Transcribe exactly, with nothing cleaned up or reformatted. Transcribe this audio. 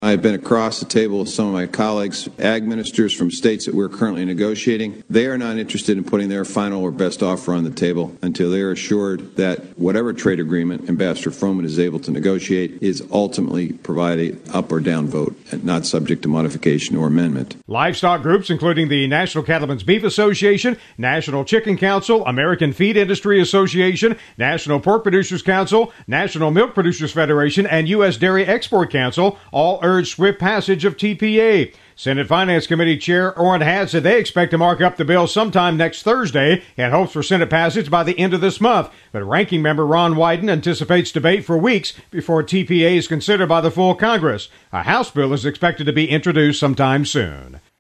I've been across the table with some of my colleagues, ag ministers from states that we're currently negotiating. They are not interested in putting their final or best offer on the table until they are assured that whatever trade agreement Ambassador Froman is able to negotiate is ultimately provided up or down vote and not subject to modification or amendment. Livestock groups, including the National Cattlemen's Beef Association, National Chicken Council, American Feed Industry Association, National Pork Producers Council, National Milk Producers Federation, and U S Dairy Export Council, all urged swift passage of T P A. Senate Finance Committee Chair Orrin Hatch said they expect to mark up the bill sometime next Thursday and hopes for Senate passage by the end of this month. But Ranking Member Ron Wyden anticipates debate for weeks before T P A is considered by the full Congress. A House bill is expected to be introduced sometime soon.